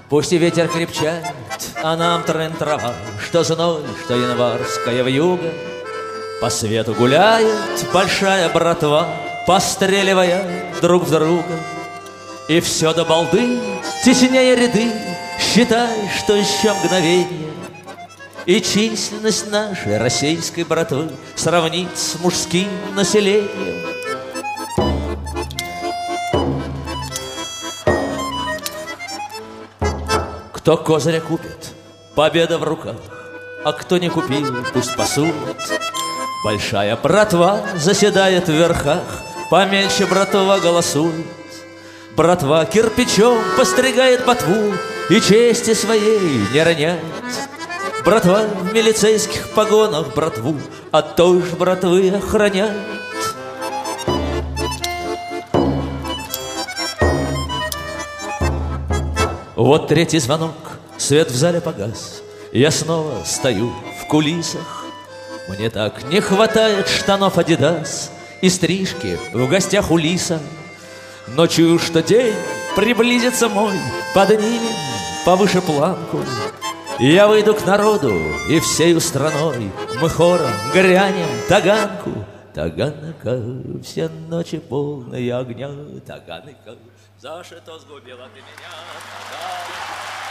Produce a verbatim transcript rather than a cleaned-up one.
Пусть и ветер крепчает, а нам трын-трава, что зной, что январская вьюга. По свету гуляет большая братва, постреливая друг в друга. И все до балды, теснее ряды, считай, что еще мгновение, и численность нашей российской братвы сравнить с мужским населением. Кто козыря купит, победа в руках, а кто не купил, пусть посудит. Большая братва заседает в верхах, помельче братва голосует. Братва кирпичом постригает ботву и чести своей не роняет. Братва в милицейских погонах братву от той же братвы охраняет. Вот третий звонок, свет в зале погас, я снова стою в кулисах. Мне так не хватает штанов Адидас и стрижки в гостях у Лиса. Но чую, что день приблизится мой, поднимем повыше планку. Я выйду к народу и всею страной мы хором грянем таганку. Таганка, все ночи полные огня, Таганка, за что сгубила ты меня, Таганка.